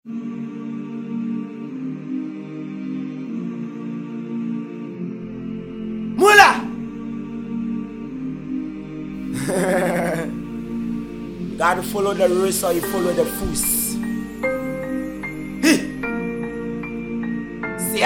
Mula! Gotta follow the rules or you follow the fools. See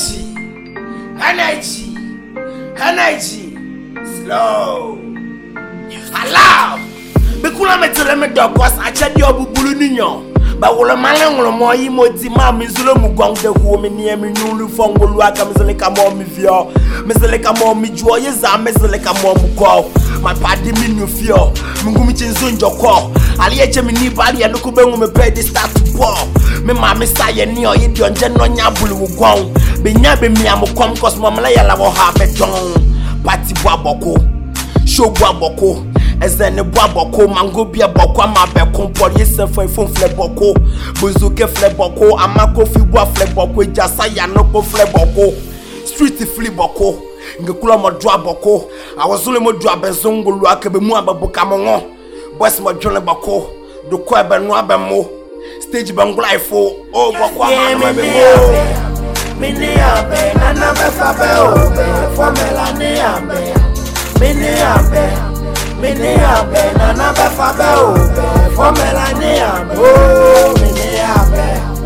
energy, slow. Allow. Bekula me tell me dog was I check your bubulu ninyo. But will a man will more emoti mammy Zulu gong the woman near me newly from Guluaka Mizaleka Mommy Vio. Mizaleka Mommy Joyous are Mizaleka Mom call. My party mean you feel. Mungumichin Zunjo call. I'll let you me body and look over me pay the start to ball. Me mammy say near you don't general Yabulu gong. Be nabby me I'm a come cause Mamma will have a tongue. Party Waboko. Show Waboko. Ezene bwaboko mango bia boko amabe kompori yesenfo ifon fleboko bozuke fleboko amako fi bwa fleboko jasa ya noko fleboko street fleboko ngekula mo dwa boko awozule mo dwa bezongulu akabe mu ababuka mongo boys mo dwele boko do ko ebe no abemo stage bangula ifo o boko amano be mo mini abe nana be fa be o be formula ni abe mini abe nana be fa be o be formula ni abe oh mini abe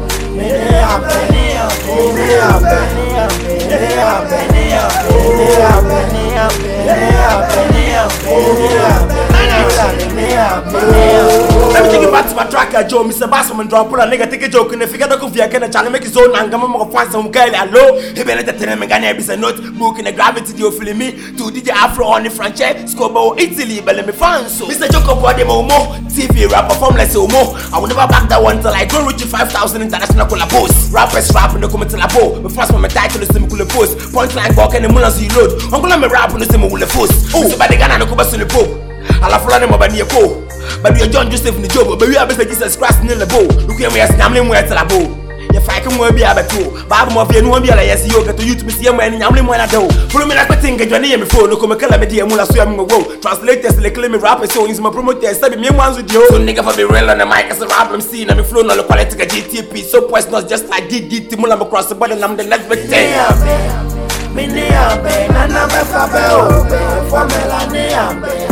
let me take it back to my tracker, Joe. Mr. Bassman drop a nigga take a joke in the figure of the can channel make his own and come find some girl. Hello, he better tell me Ghana is a notebook in the gravity you're feeling me to DJ Afro on the franchise, Scobo, Italy, but let me find so. Mr. Joko Body Momo, TV rapper from Let's Omo. I will never back that one till I go reach 5,000 international collabos. Rappers rap in the comment labo. But first, my title is Simple Post. Point line walk and the mullahs you load. Uncle, I'm a rap on the Simple Post. Oh, somebody Ghana no cobas in the Pope. I'll follow them over near Pope. But you're John Joseph in the job, but we have Jesus Christ in the bow. Look at me as Namlin where to la bow. If I can be able to, Bob Murphy and one be like yes, you get to you to see a man in Namlin when I do. Follow me like a thing, get your name before, no come calamity and Mula swim go. Translators like claim me rapper, so is my promoter, study me ones with you. So nigga for be real on the mic as a rap, I'm seeing I'm flown on the quality of GTP. So points not just like DD Mula across the body, and I'm the next big thing. Mini abe, nana be fa be o be, formula ni abe.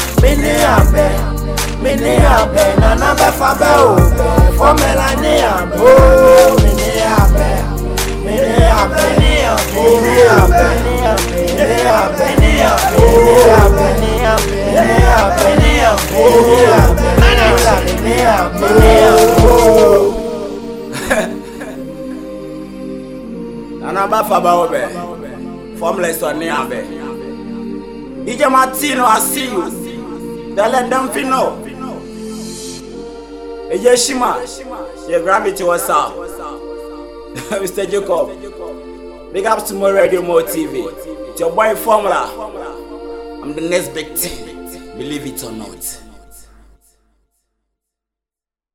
Mini abe, nana be fa be o be, formula ni abe. Oh, mini abe, nana be fa be o be. Formless on the abe. Ije Martino, I see you. They let them know. Ije Shima, your gravity was up. Mr. Jacob, big ups to more Radio More TV. It's your boy Formula. I'm the next big thing. Believe it or not.